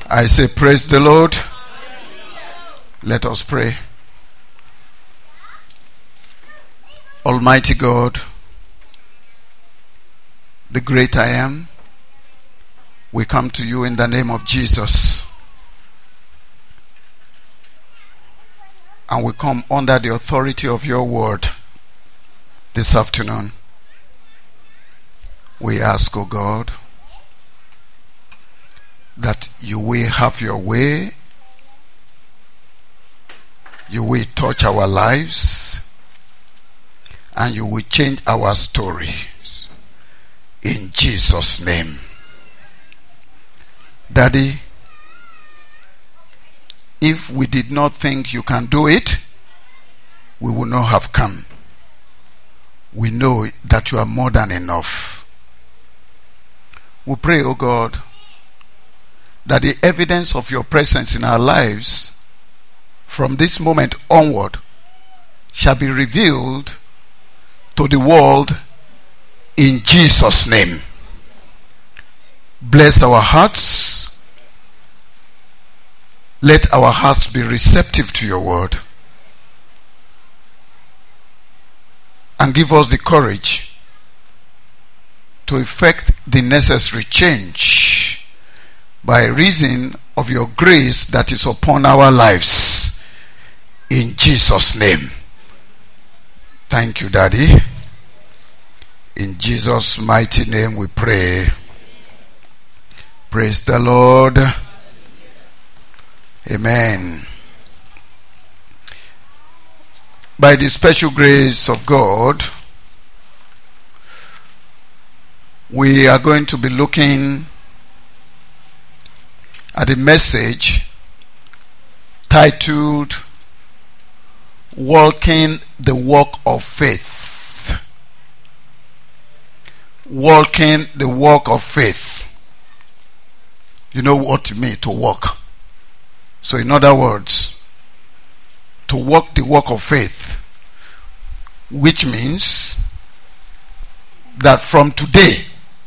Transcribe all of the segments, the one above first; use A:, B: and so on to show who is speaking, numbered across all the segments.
A: I say, praise the Lord. Let us pray. Almighty God, the great I am, we come to you in the name of Jesus. And we come under the authority of your word this afternoon. We ask, O God, that you will have your way. You will touch our lives. And you will change our stories. In Jesus' name. Daddy, if we did not think you can do it, we would not have come. We know that you are more than enough. We pray, O God, that the evidence of your presence in our lives from this moment onward shall be revealed to the world in Jesus' name. Bless our hearts. Let our hearts be receptive to your word. And give us the courage to effect the necessary change by reason of your grace that is upon our lives. In Jesus' name. Thank you, Daddy. In Jesus' mighty name we pray. Praise the Lord. Amen. By the special grace of God, we are going to be looking at a message titled Walking the Walk of Faith. Walking the walk of faith. You know what it means to walk. So in other words, to walk the walk of faith, which means that from today,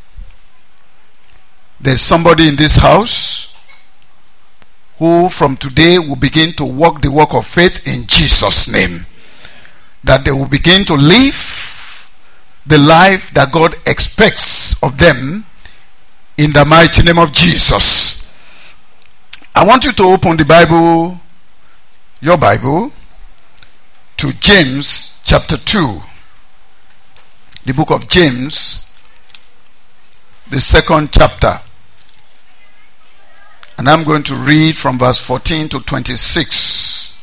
A: there's somebody in this house who from today will begin to walk the walk of faith in Jesus' name. That they will begin to live the life that God expects of them in the mighty name of Jesus. I want you to open the Bible, your Bible, to James chapter 2. The book of James, the second chapter. And I'm going to read from verse 14 to 26.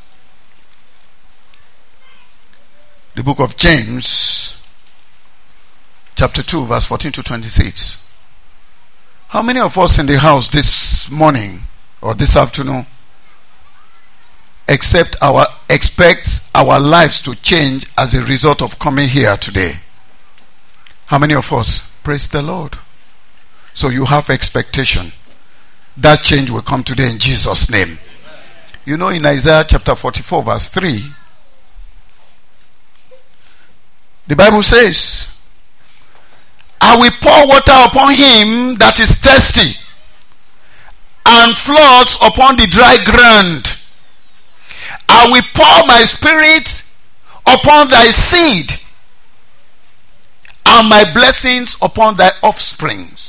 A: The book of James, chapter 2, verse 14 to 26. How many of us in the house this morning or this afternoon expect our lives to change as a result of coming here today? How many of us? Praise the Lord. So you have expectation. That change will come today in Jesus' name. You know, in Isaiah chapter 44 verse 3, the Bible says, I will pour water upon him that is thirsty, and floods upon the dry ground. I will pour my spirit upon thy seed, and my blessings upon thy offsprings.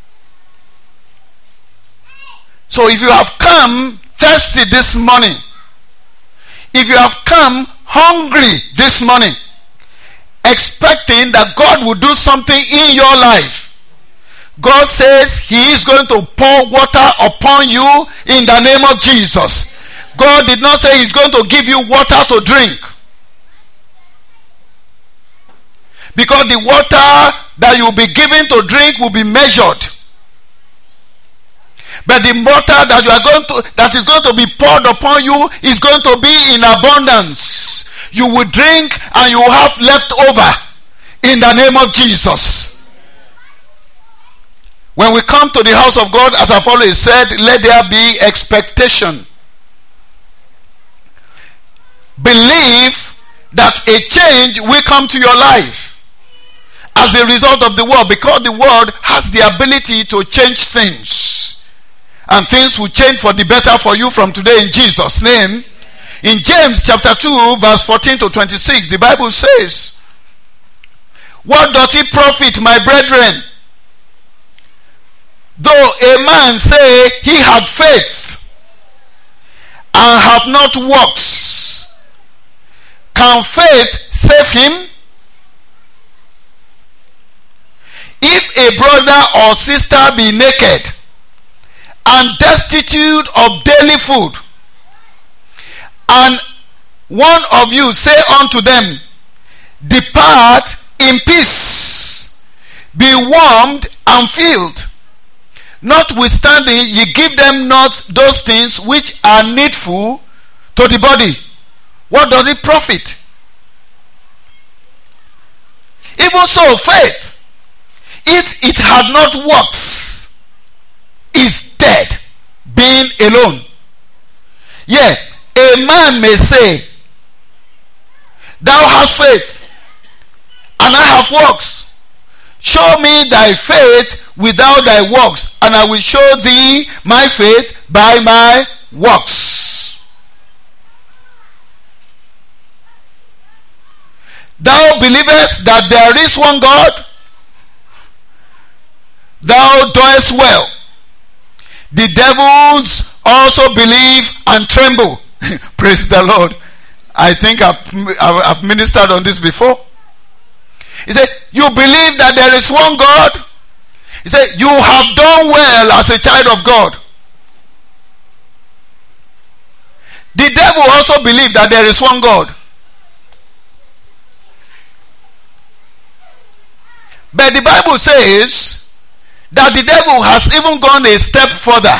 A: So if you have come thirsty this morning, if you have come hungry this morning, expecting that God will do something in your life, God says he is going to pour water upon you in the name of Jesus. God did not say he's going to give you water to drink, because the water that you'll be given to drink will be measured. But the water that is going to be poured upon you is going to be in abundance. You will drink and you will have left over in the name of Jesus. When we come to the house of God, as I've always said, let there be expectation. Believe that a change will come to your life as a result of the word, because the word has the ability to change things. and things will change for the better for you from today in Jesus' name. In James chapter 2 verse 14 to 26, the Bible says, what doth it profit, my brethren, though a man say he had faith and have not works? Can faith save him? If a brother or sister be naked and destitute of daily food, and one of you say unto them, depart in peace, be warmed and filled, notwithstanding ye give them not those things which are needful to the body, what does it profit? Even so, faith, if it had not works, is dead, being alone. Yea, a man may say, thou hast faith, and I have works. Show me thy faith without thy works, and I will show thee my faith by my works. Thou believest that there is one God? Thou doest well. The devils also believe and tremble. Praise the Lord. I think I've ministered on this before. He said, you believe that there is one God? He said, you have done well as a child of God. The devil also believed that there is one God. But the Bible says that the devil has even gone a step further.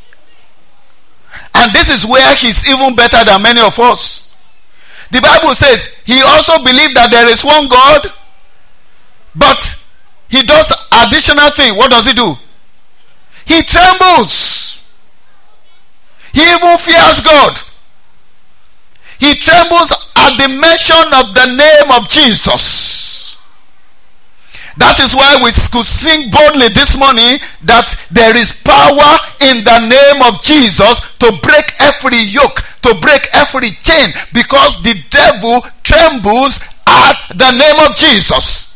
A: And this is where he's even better than many of us. The Bible says he also believed that there is one God, but he does additional thing. What does he do? He trembles. He even fears God. He trembles at the mention of the name of Jesus. That is why we could sing boldly this morning that there is power in the name of Jesus to break every yoke, to break every chain, because the devil trembles at the name of Jesus.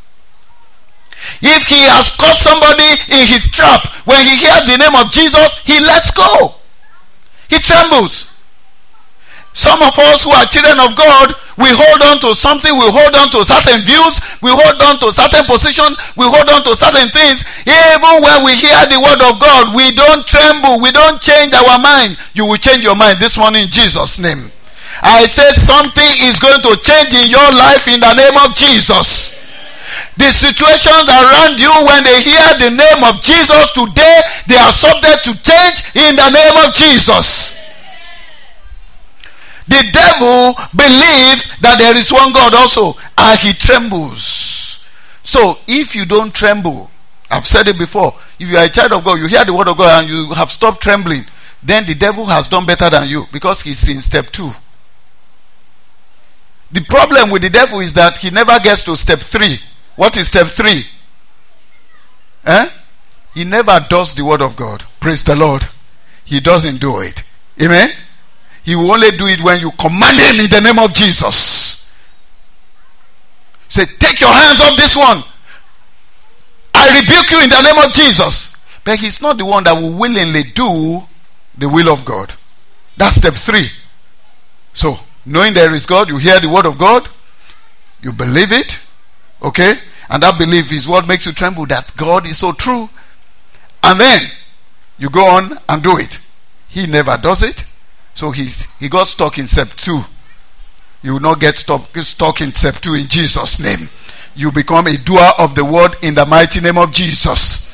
A: If he has caught somebody in his trap, when he hears the name of Jesus, he lets go. He trembles. Some of us who are children of God, we hold on to something, we hold on to certain views, we hold on to certain positions, we hold on to certain things. Even when we hear the word of God, we don't tremble, we don't change our mind. You will change your mind this morning in Jesus' name. I said something is going to change in your life in the name of Jesus. The situations around you, when they hear the name of Jesus today, they are subject to change in the name of Jesus. The devil believes that there is one God also, and he trembles. So if you don't tremble, I've said it before, if you are a child of God, you hear the word of God and you have stopped trembling, then the devil has done better than you, because he's in step 2. The problem with the devil is that he never gets to step 3. What is step 3? He never does the word of God. Praise the Lord. He doesn't do it. Amen. He will only do it when you command him in the name of Jesus. Say, take your hands off this one. I rebuke you in the name of Jesus. But he's not the one that will willingly do the will of God. That's step 3. So, knowing there is God, you hear the word of God, you believe it, okay? And that belief is what makes you tremble that God is so true. And then, you go on and do it. He never does it. So he got stuck in step 2. You will not get stuck in step 2 in Jesus' name. You become a doer of the word in the mighty name of Jesus.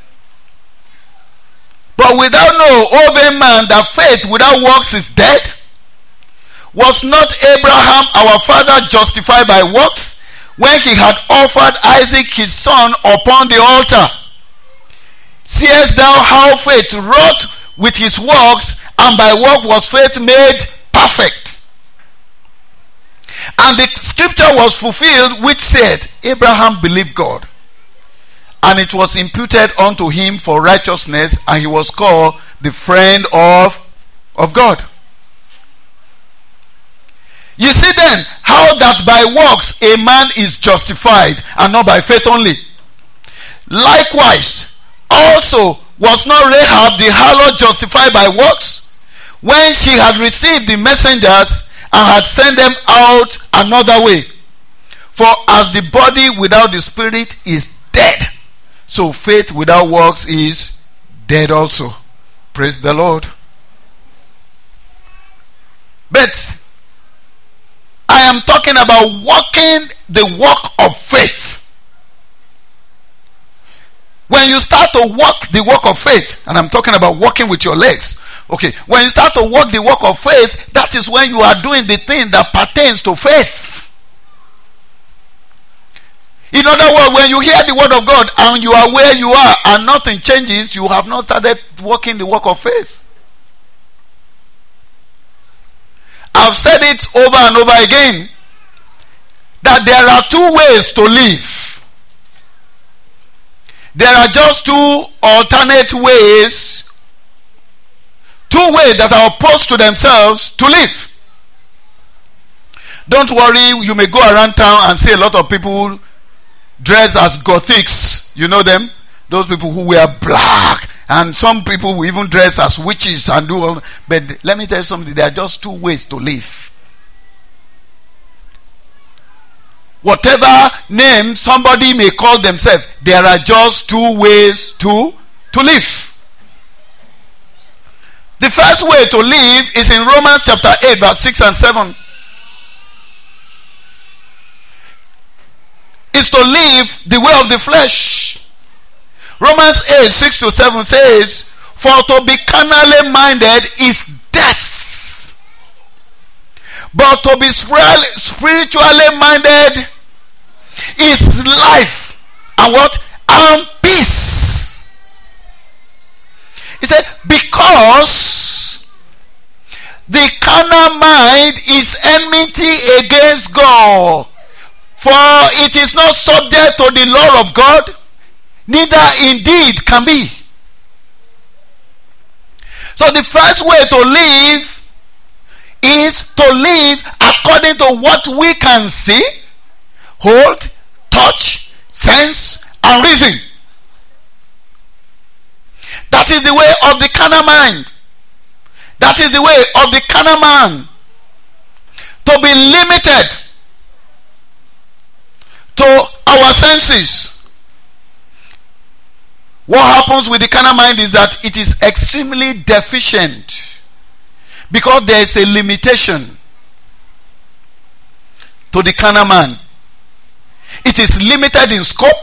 A: But without no vain man, that faith without works is dead. Was not Abraham our father justified by works when he had offered Isaac his son upon the altar? Seest thou how faith wrought with his works, and by work was faith made perfect? And the scripture was fulfilled which said, Abraham believed God, and it was imputed unto him for righteousness, and he was called the friend of God. You see then how that by works a man is justified, and not by faith only. Likewise, also was not Rahab the harlot justified by works, when she had received the messengers and had sent them out another way? For as the body without the spirit is dead, so faith without works is dead also. Praise the Lord. But I am talking about walking the walk of faith. When you start to walk the walk of faith, and I'm talking about walking with your legs. Okay, when you start to walk the walk of faith, that is when you are doing the thing that pertains to faith. In other words, when you hear the word of God and you are where you are and nothing changes, you have not started walking the walk of faith. I've said it over and over again that there are two ways to live. There are just two alternate ways, two ways that are opposed to themselves to live. Don't worry, you may go around town and see a lot of people dressed as gothics. You know them? Those people who wear black. And some people who even dress as witches and do all. But let me tell you something. There are just two ways to live. Whatever name somebody may call themselves, there are just two ways to live. The first way to live is in Romans chapter 8 verse 6 and 7. Is to live the way of the flesh. Romans 8 6 to 7 says, for to be carnally minded is death, but to be spiritually minded is life and what? And peace. He said, because the carnal mind is enmity against God, for it is not subject to the law of God, neither indeed can be. So the first way to live is to live according to what we can see, hold, touch, sense, and reason. That is the way of the carnal mind. That is the way of the carnal man. To be limited to our senses. What happens with the carnal mind is that it is extremely deficient, because there is a limitation to the carnal man. It is limited in scope.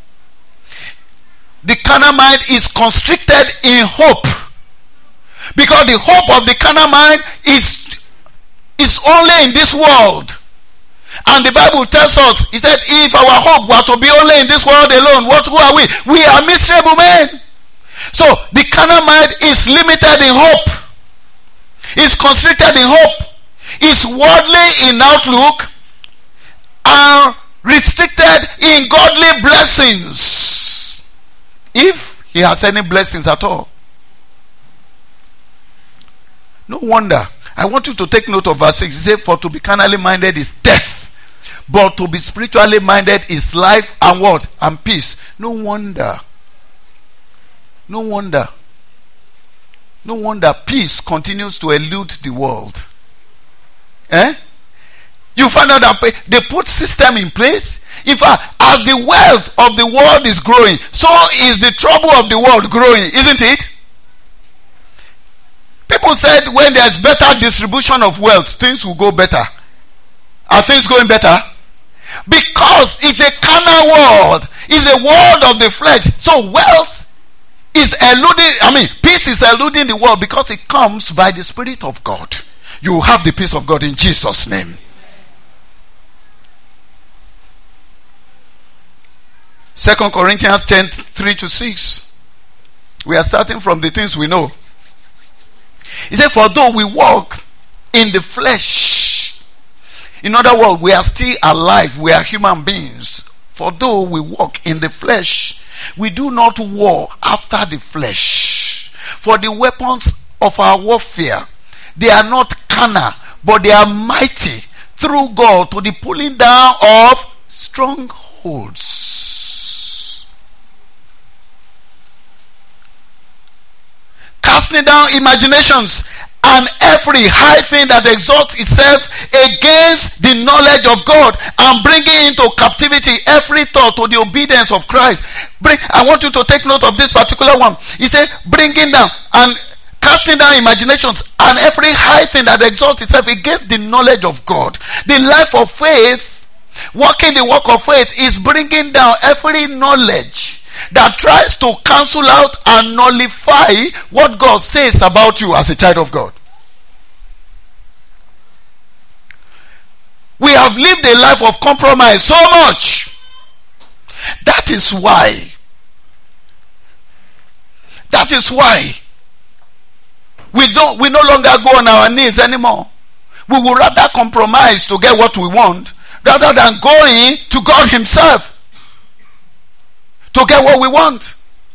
A: The carnal mind is constricted in hope, because the hope of the carnal mind is only in this world. And the Bible tells us, he said, if our hope were to be only in this world alone, who are we? We are miserable men. So the carnal mind is limited in hope, is constricted in hope, is worldly in outlook, and restricted in godly blessings, if he has any blessings at all. No wonder. I want you to take note of verse 6. He said, for to be carnally minded is death, but to be spiritually minded is life and what? And peace. No wonder. No wonder. No wonder peace continues to elude the world. You find out that they put system in place. In fact, as the wealth of the world is growing, so is the trouble of the world growing, isn't it? People said when there's better distribution of wealth, things will go better. Are things going better? Because it's a carnal world. It's a world of the flesh. So wealth is eluding, peace is eluding the world because it comes by the Spirit of God. You will have the peace of God in Jesus' name. 2 Corinthians 10, 3-6. We are starting from the things we know. He said, for though we walk in the flesh, in other words, we are still alive, we are human beings. For though we walk in the flesh, we do not war after the flesh. For the weapons of our warfare, they are not carnal, but they are mighty through God to the pulling down of strongholds. Casting down imaginations and every high thing that exalts itself against the knowledge of God, and bringing into captivity every thought to the obedience of Christ. I want you to take note of this particular one. He said, bringing down and casting down imaginations and every high thing that exalts itself against the knowledge of God. The life of faith, walking the walk of faith, is bringing down every knowledge that tries to cancel out and nullify what God says about you as a child of God. We have lived a life of compromise so much. That is why we no longer go on our knees anymore. We will rather compromise to get what we want rather than going to God himself to get what we want.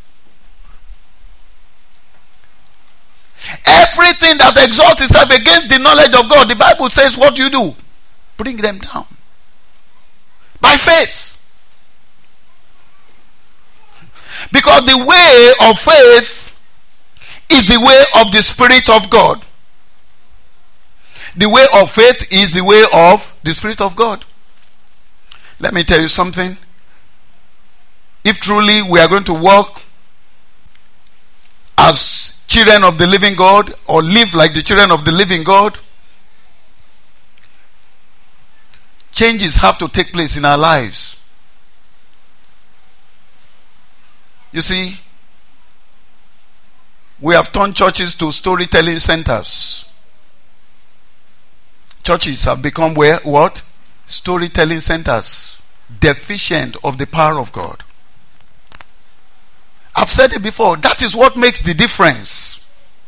A: Everything that exalts itself against the knowledge of God, the Bible says, what do? Bring them down by faith. Because the way of faith is the way of the Spirit of God. The way of faith is the way of the Spirit of God. Let me tell you something. If truly we are going to walk as children of the living God, or live like the children of the living God, changes have to take place in our lives. You see, we have turned churches to storytelling centers. Churches have become what? Storytelling centers. Deficient of the power of God. I've said it before. That is what makes the difference.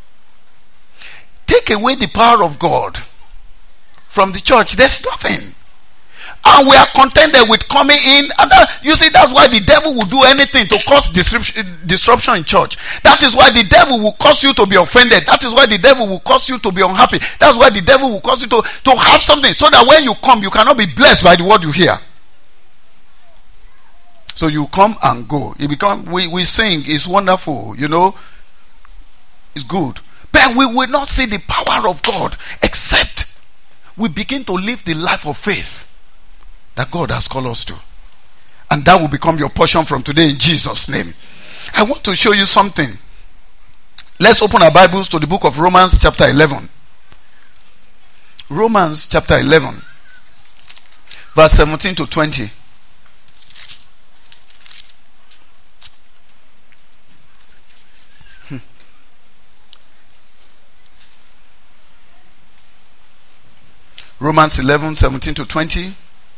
A: Take away the power of God from the church, there's nothing. And we are contented with coming in. And you see, that's why the devil will do anything to cause disruption in church. That is why the devil will cause you to be offended. That is why the devil will cause you to be unhappy. That's why the devil will cause you to have something, so that when you come, you cannot be blessed by the word you hear. So you come and go. We sing, it's wonderful, it's good. But we will not see the power of God except we begin to live the life of faith that God has called us to. And that will become your portion from today in Jesus' name. I want to show you something. Let's open our Bibles to the book of Romans chapter 11. Romans chapter 11, verse 17 to 20. Romans 11, 17 to 20.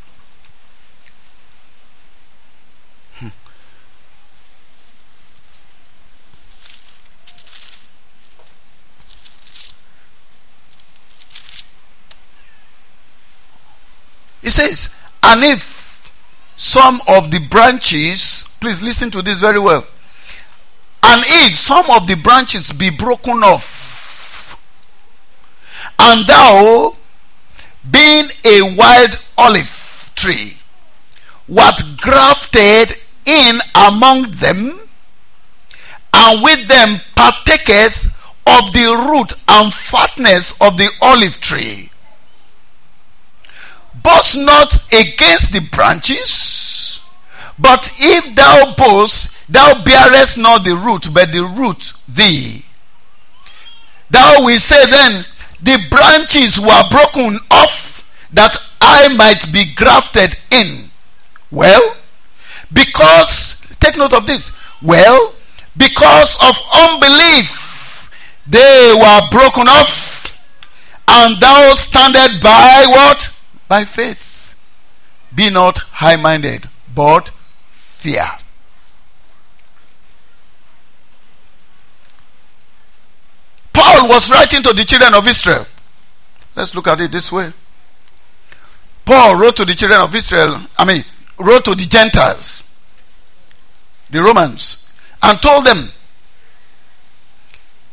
A: It says, and if some of the branches, please listen to this very well. And if some of the branches be broken off, and thou, being a wild olive tree, wert grafted in among them, and with them partakers of the root and fatness of the olive tree, boast not against the branches, but if thou boast, thou bearest not the root, but the root thee. Thou wilt say then, the branches were broken off that I might be grafted in. Well, because, take note of this. Well, because of unbelief, they were broken off, and thou standest by what? By faith. Be not high-minded, but fear. Paul was writing to the children of Israel. Let's look at it this way. Paul wrote to the children of Israel, wrote to the Gentiles, the Romans, and told them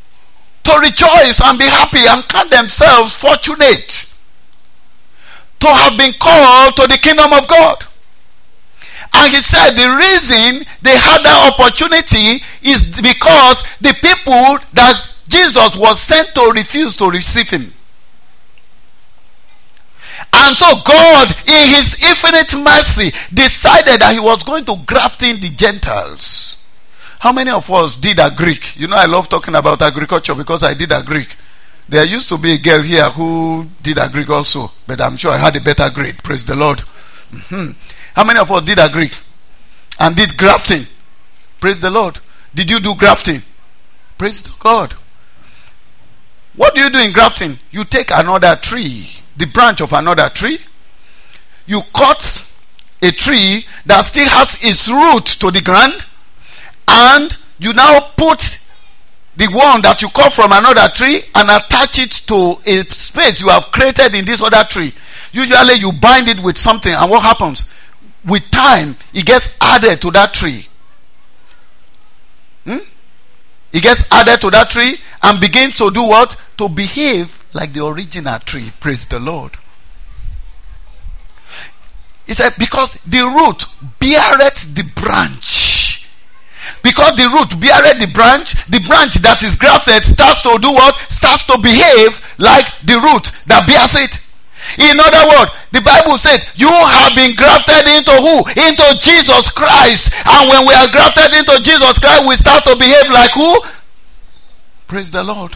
A: to rejoice and be happy and count themselves fortunate to have been called to the kingdom of God. And he said the reason they had that opportunity is because the people that Jesus was sent to refuse to receive him. And so God, in his infinite mercy, decided that he was going to graft in the Gentiles. How many of us did a Greek? You know, I love talking about agriculture because I did a Greek. There used to be a girl here who did a Greek also, but I'm sure I had a better grade. Praise the Lord. How many of us did a Greek and did grafting? Praise the Lord. Did you do grafting? Praise God. What do you do in grafting? You take another tree, the branch of another tree. You cut a tree that still has its root to the ground, and you now put the one that you cut from another tree and attach it to a space you have created in this other tree. Usually you bind it with something, and what happens? With time, it gets added to that tree. It gets added to that tree and begins to do what? To behave like the original tree. Praise the Lord. He said, because the root beareth the branch. Because the root beareth the branch that is grafted starts to do what? Starts to behave like the root that bears it. In other words, the Bible says, you have been grafted into who? Into Jesus Christ. And when we are grafted into Jesus Christ, we start to behave like who? Praise the Lord.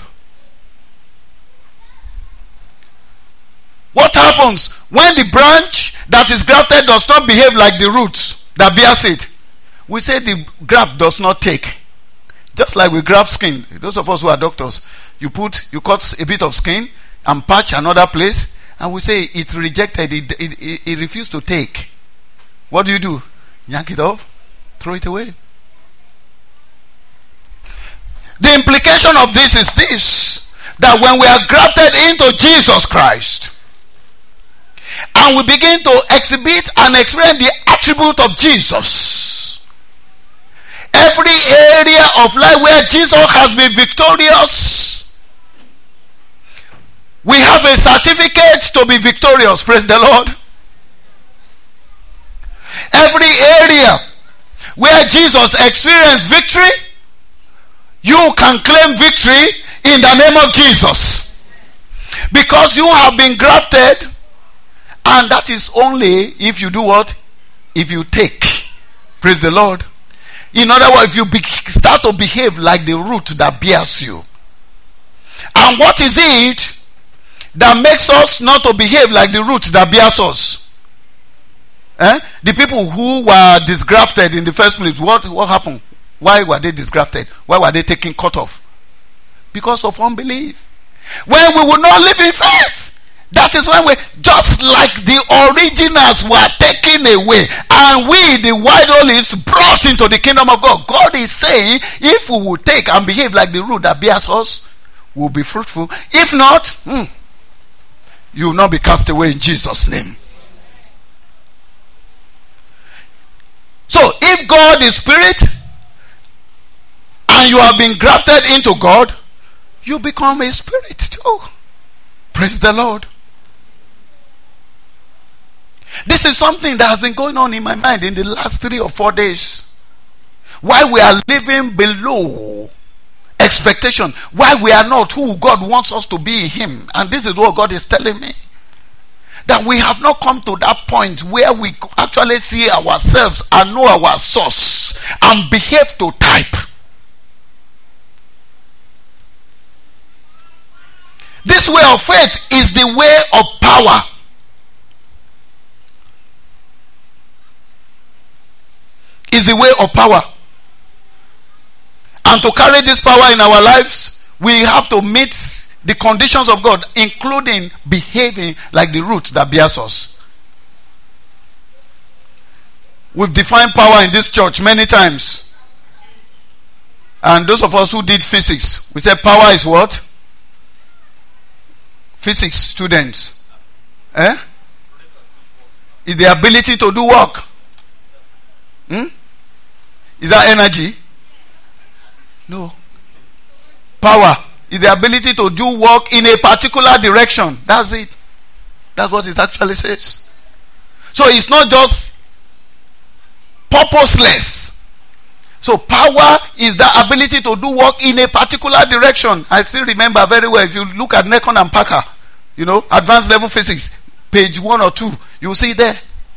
A: What happens when the branch that is grafted does not behave like the root that bears it? We say the graft does not take. Just like we graft skin. Those of us who are doctors, you cut a bit of skin and patch another place, and we say it rejected, it refused to take. What do? Yank it off, throw it away. The implication of this is this, that when we are grafted into Jesus Christ and we begin to exhibit and experience the attribute of Jesus, every area of life where Jesus has been victorious, we have a certificate to be victorious. Praise the Lord. Every area where Jesus experienced victory, you can claim victory in the name of Jesus, because you have been grafted. And that is only if you do what? If you take. Praise the Lord. In other words, if you start to behave like the root that bears you. And what is it that makes us not to behave like the root that bears us? The people who were disgrafted in the first place, what happened? Why were they disgrafted? Why were they taken cut off? Because of unbelief. When we will not live in faith, that is when we, just like the originals were taken away and we, the white olives, brought into the kingdom of God. God is saying, if we will take and behave like the root that bears us, we will be fruitful. If not, you will not be cast away in Jesus' name. So, if God is spirit and you have been grafted into God, you become a spirit too. Praise the Lord. This is something that has been going on in my mind in the last 3 or 4 days. Why we are living below expectation. Why we are not who God wants us to be in Him. And this is what God is telling me. That we have not come to that point where we actually see ourselves and know our source and behave to type. This way of faith is the way of power. Is the way of power. And to carry this power in our lives, we have to meet the conditions of God, including behaving like the root that bears us. We've defined power in this church many times. And those of us who did physics, we said power is what? Physics students. Is the ability to do work. Is that energy? No. Power is the ability to do work in a particular direction. That's it. That's what it actually says. So it's not just purposeless. So power is the ability to do work in a particular direction. I still remember very well, if you look at Nekon and Parker, advanced level physics, page 1 or 2, you'll see there.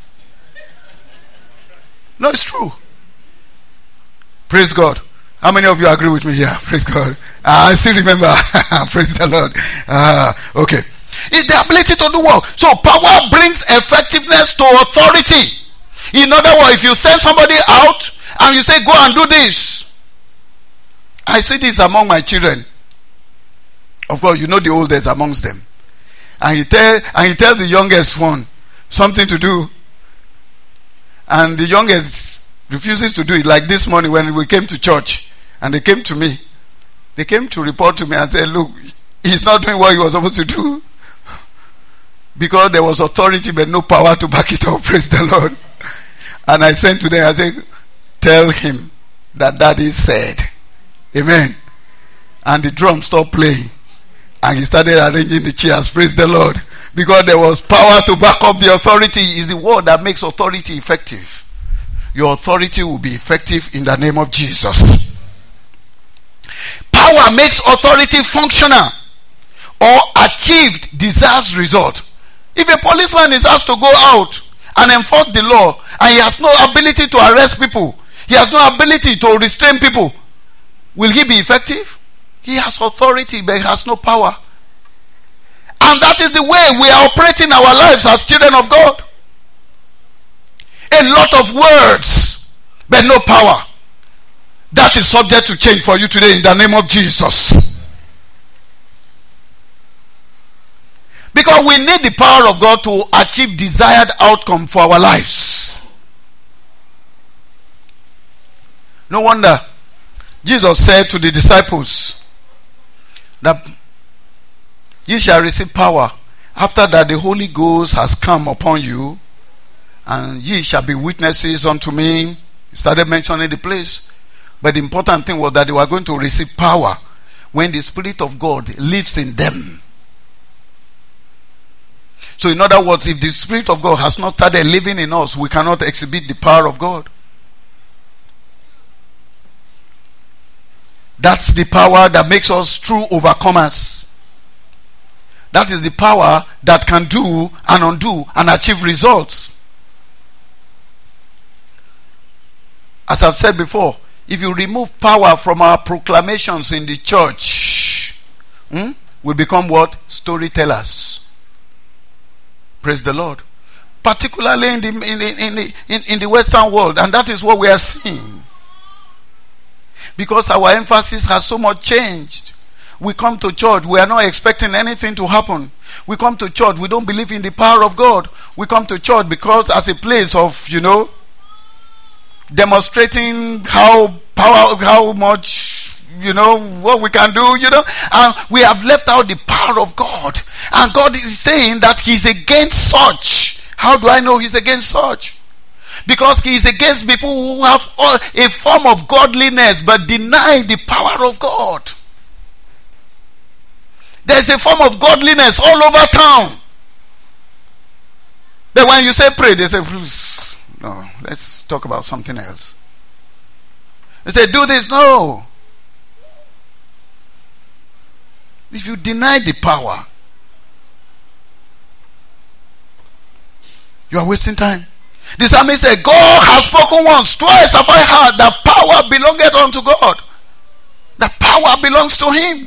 A: No, it's true. Praise God. How many of you agree with me here? Praise God. I still remember. Praise the Lord. Okay. It's the ability to do work. So power brings effectiveness to authority. In other words, if you send somebody out and you say, go and do this. I see this among my children. Of course, the oldest amongst them. And he tell the youngest one something to do. And the youngest refuses to do it. Like this morning when we came to church and they came to me. They came to report to me and said, look, he's not doing what he was supposed to do. Because there was authority but no power to back it up. Praise the Lord. And I sent to them, I said, tell him that Daddy said. Amen. And the drum stopped playing. And he started arranging the chairs. Praise the Lord. Because there was power to back up the authority. Is the word that makes authority effective. Your authority will be effective in the name of Jesus. Power makes authority functional or achieved desired result. If a policeman is asked to go out and enforce the law and he has no ability to arrest people, he has no ability to restrain people, will he be effective? He has authority but he has no power. And that is the way we are operating our lives as children of God. A lot of words but no power. That is subject to change for you today in the name of Jesus. Because we need the power of God to achieve desired outcome for our lives. No wonder Jesus said to the disciples that ye shall receive power after that the Holy Ghost has come upon you, and ye shall be witnesses unto me. He started mentioning the place. But the important thing was that they were going to receive power when the Spirit of God lives in them. So in other words, if the Spirit of God has not started living in us, we cannot exhibit the power of God. That's the power that makes us true overcomers. That is the power that can do and undo and achieve results. As I've said before, if you remove power from our proclamations in the church, we become what? Storytellers. Praise the Lord. Particularly in the Western world, and that is what we are seeing. Because our emphasis has so much changed. We come to church, we are not expecting anything to happen. We come to church, we don't believe in the power of God. We come to church because as a place of, demonstrating how much, what we can do, and we have left out the power of God. And God is saying that He's against such. How do I know He's against such? Because He is against people who have a form of godliness but deny the power of God. There's a form of godliness all over town. But when you say pray, they say, no, let's talk about something else. They say, do this. No. If you deny the power, you are wasting time. The psalmist said, God has spoken once, twice have I heard that power belongeth unto God. That power belongs to Him.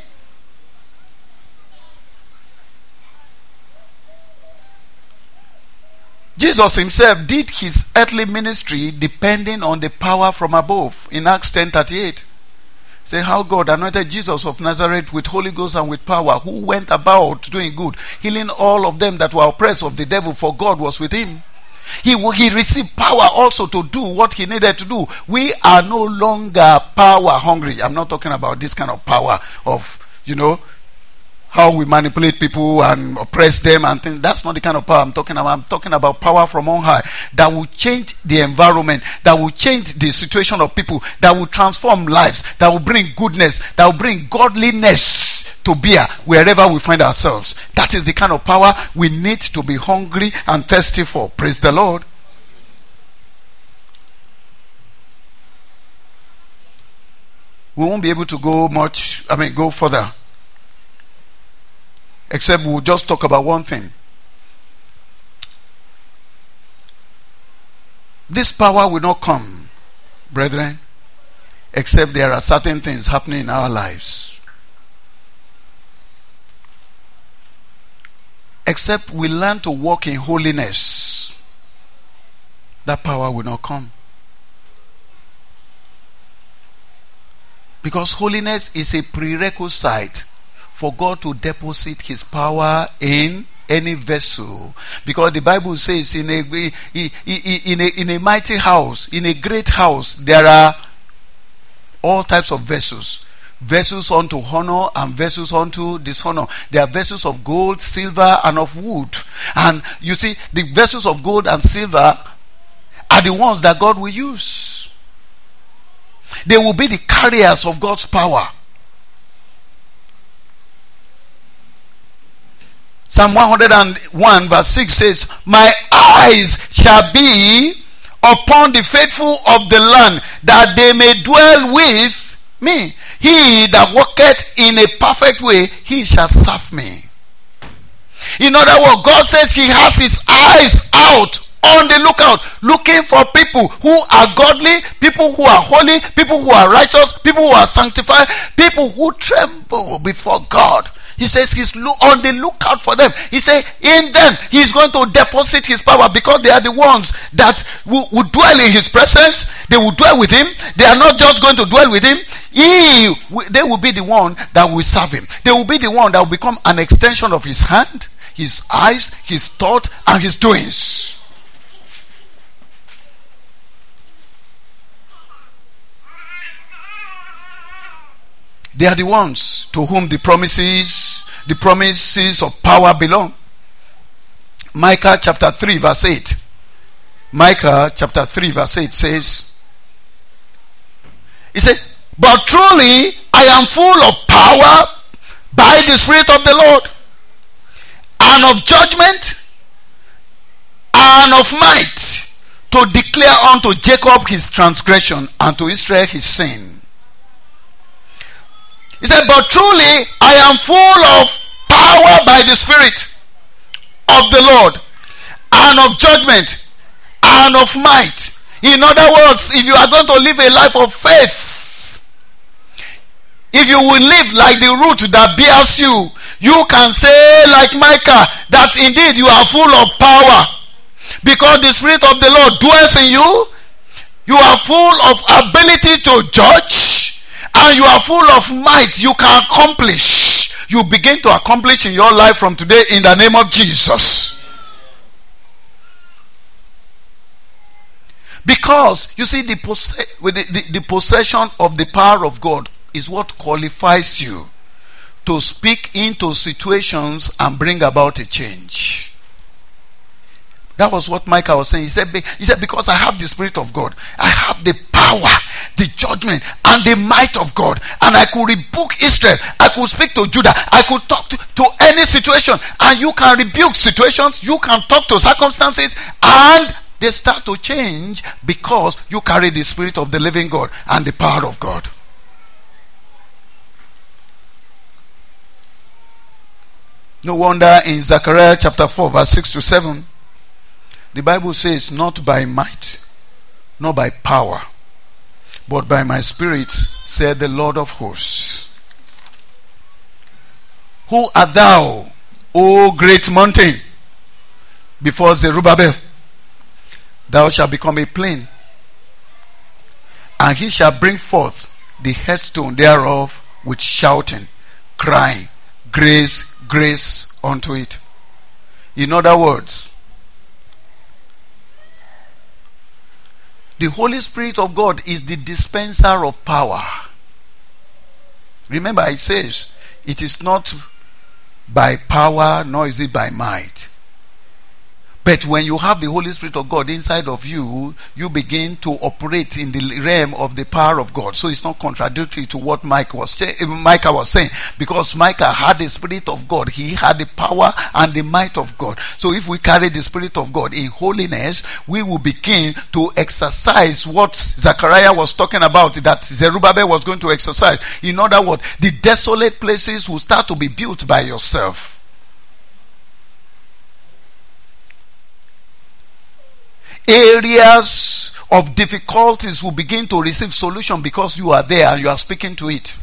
A: Jesus Himself did His earthly ministry depending on the power from above. In Acts 10:38, say how God anointed Jesus of Nazareth with Holy Ghost and with power, who went about doing good, healing all of them that were oppressed of the devil, for God was with Him. He received power also to do what He needed to do. We are no longer power hungry. I'm not talking about this kind of power of, how we manipulate people and oppress them and things. That's not the kind of power I'm talking about. I'm talking about power from on high that will change the environment, that will change the situation of people, that will transform lives, that will bring goodness, that will bring godliness to bear wherever we find ourselves. That is the kind of power we need to be hungry and thirsty for. Praise the Lord. We won't be able to go further. Except we'll just talk about one thing. This power will not come, brethren, except there are certain things happening in our lives. Except we learn to walk in holiness, that power will not come. Because holiness is a prerequisite for God to deposit his power in any vessel. Because the Bible says in a mighty house, in a great house, there are all types of vessels. Vessels unto honor and vessels unto dishonor. There are vessels of gold, silver, and of wood. And you see, the vessels of gold and silver are the ones that God will use. They will be the carriers of God's power. Psalm 101 verse 6 says, my eyes shall be upon the faithful of the land, that they may dwell with me. He that walketh in a perfect way, he shall serve me. In other words, God says he has his eyes out, on the lookout, looking for people who are godly, people who are holy, people who are righteous, people who are sanctified, people who tremble before God. He says he's on the lookout for them. He says in them he's going to deposit his power, because they are the ones that will dwell in his presence. They will dwell with him. They are not just going to dwell with him. They will be the one that will serve him. They will be the one that will become an extension of his hand, his eyes, his thought, and his doings. They are the ones to whom the promises of power belong. Micah chapter 3 verse 8. Micah chapter 3 verse 8 says, he said, but truly I am full of power by the Spirit of the Lord, and of judgment, and of might, to declare unto Jacob his transgression, and to Israel his sin. He said, but truly I am full of power by the Spirit of the Lord, and of judgment, and of might. In other words, if you are going to live a life of faith, if you will live like the root that bears you, you can say like Micah that indeed you are full of power, because the Spirit of the Lord dwells in you. You are full of ability to judge, and you are full of might. You can accomplish. You begin to accomplish in your life from today in the name of Jesus. Because, you see, the possession of the power of God is what qualifies you to speak into situations and bring about a change. That was what Micah was saying. He said, because I have the Spirit of God, I have the power, the judgment, and the might of God, and I could rebuke Israel, I could speak to Judah, I could talk to any situation, and you can rebuke situations, you can talk to circumstances, and they start to change because you carry the Spirit of the living God and the power of God. No wonder in Zechariah chapter 4 verse 6 to 7, the Bible says, not by might, nor by power, but by my Spirit, said the Lord of hosts. Who art thou, O great mountain? Before Zerubbabel, thou shalt become a plain, and he shall bring forth the headstone thereof with shouting, crying, grace, grace unto it. In other words, the Holy Spirit of God is the dispenser of power. Remember, it says, it is not by power, nor is it by might. But when you have the Holy Spirit of God inside of you, you begin to operate in the realm of the power of God. So it's not contradictory to what Micah was saying. Because Micah had the Spirit of God. He had the power and the might of God. So if we carry the Spirit of God in holiness, we will begin to exercise what Zechariah was talking about, that Zerubbabel was going to exercise. In other words, the desolate places will start to be built by yourself. Areas of difficulties will begin to receive solution because you are there and you are speaking to it.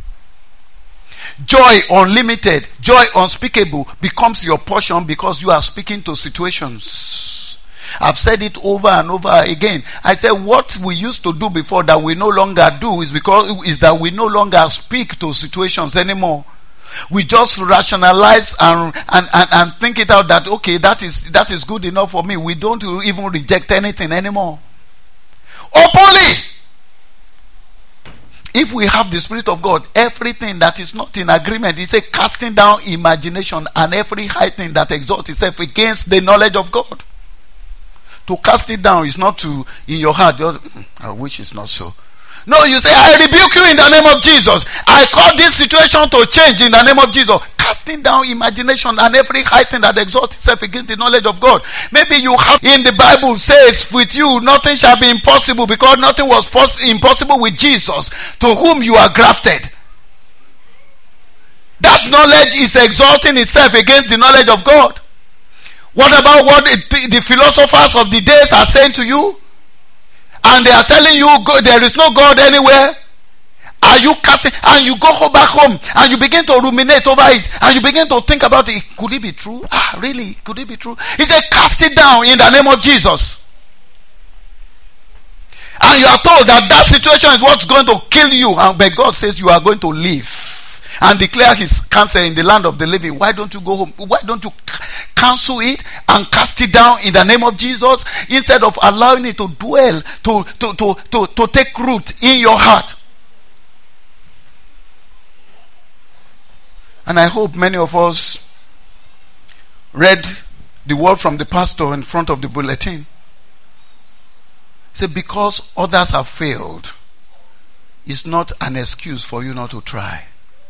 A: Joy unlimited, joy unspeakable becomes your portion because you are speaking to situations. I've said it over and over again. I said what we used to do before that we no longer do is that we no longer speak to situations anymore. We just rationalize and think it out that okay, that is good enough for me. We don't even reject anything anymore. Openly. If we have the Spirit of God, everything that is not in agreement, is a casting down imagination and every high thing that exalts itself against the knowledge of God. To cast it down is not to in your heart. Just, I wish it's not so. No, you say, I rebuke you in the name of Jesus. I call this situation to change in the name of Jesus. Casting down imagination and every high thing that exalts itself against the knowledge of God. Maybe you have in the Bible says, with you nothing shall be impossible because nothing was impossible with Jesus, to whom you are grafted. That knowledge is exalting itself against the knowledge of God. What about what the philosophers of the days are saying to you? And they are telling you there is no God anywhere. Are you casting? And you go back home and you begin to ruminate over it and you begin to think about it. Could it be true? Really? Could it be true? He said, cast it down in the name of Jesus. And you are told that situation is what's going to kill you. But God says you are going to live and declare his cancer in the land of the living. Why don't you go home? Why don't you cancel it and cast it down in the name of Jesus instead of allowing it to dwell, to take root in your heart? And I hope many of us read the word from the pastor in front of the bulletin. Say, because others have failed, it's not an excuse for you not to try.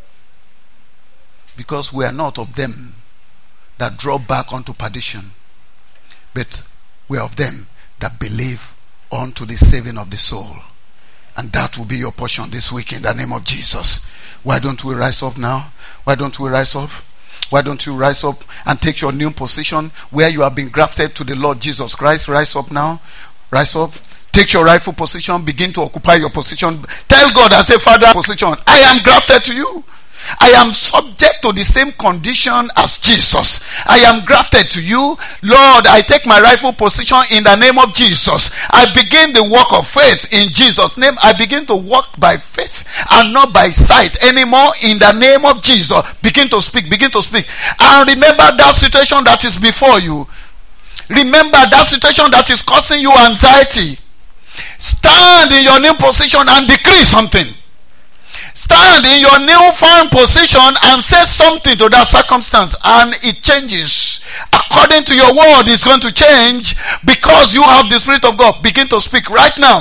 A: Because we are not of them that draw back unto perdition, but we are of them that believe unto the saving of the soul. And that will be your portion this week in the name of Jesus. Why don't we rise up now? Why don't we rise up? Why don't you rise up and take your new position where you have been grafted to the Lord Jesus Christ? Rise up now. Rise up. Take your rightful position. Begin to occupy your position. Tell God and say, Father, position. I am grafted to you. I am subject to the same condition as Jesus. I am grafted to you. Lord, I take my rightful position in the name of Jesus. I begin the work of faith in Jesus' name. I begin to walk by faith and not by sight anymore in the name of Jesus. Begin to speak. Begin to speak. And remember that situation that is before you. Remember that situation that is causing you anxiety. Stand in your new position and decree something. Stand in your newfound position and say something to that circumstance, and it changes. According to your word, it's going to change because you have the Spirit of God. Begin to speak right now.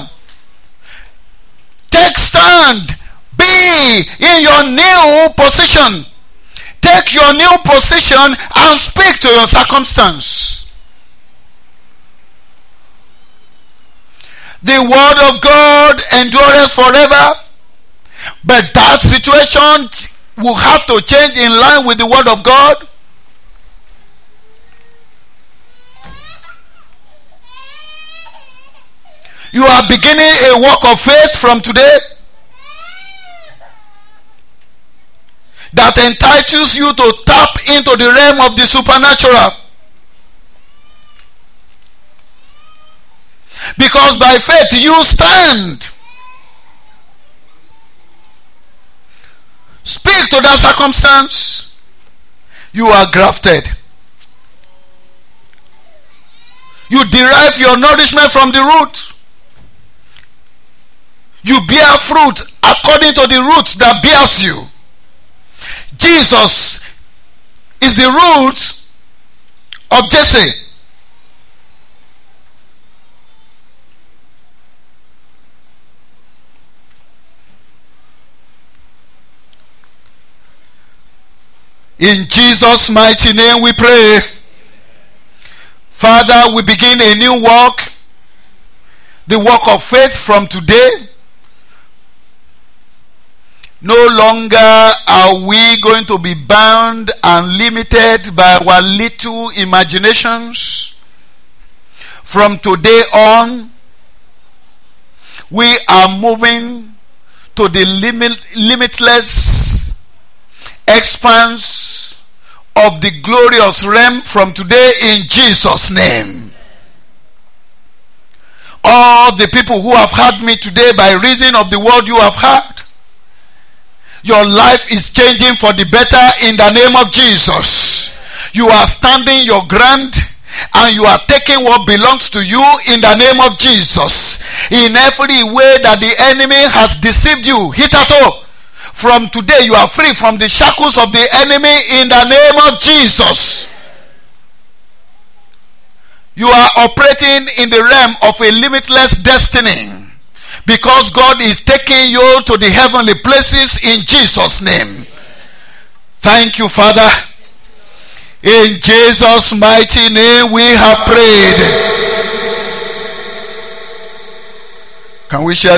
A: Take stand. Be in your new position. Take your new position and speak to your circumstance. The word of God endures forever. But that situation will have to change in line with the word of God. You are beginning a walk of faith from today that entitles you to tap into the realm of the supernatural. Because by faith you stand. Speak to that circumstance. You are grafted. You derive your nourishment from the root. You bear fruit according to the root that bears you. Jesus is the root of Jesse. In Jesus' mighty name we pray. Father, we begin a new work, the work of faith from today. No longer are we going to be bound and limited by our little imaginations. From today on, we are moving to the limitless expanse of the glorious realm from today in Jesus' name. All the people who have heard me today by reason of the word you have heard, your life is changing for the better in the name of Jesus. You are standing your ground and you are taking what belongs to you in the name of Jesus. In every way that the enemy has deceived you, hitherto, from today you are free from the shackles of the enemy in the name of Jesus. You are operating in the realm of a limitless destiny because God is taking you to the heavenly places in Jesus' name. Thank you, Father. In Jesus' mighty name we have prayed. Can we share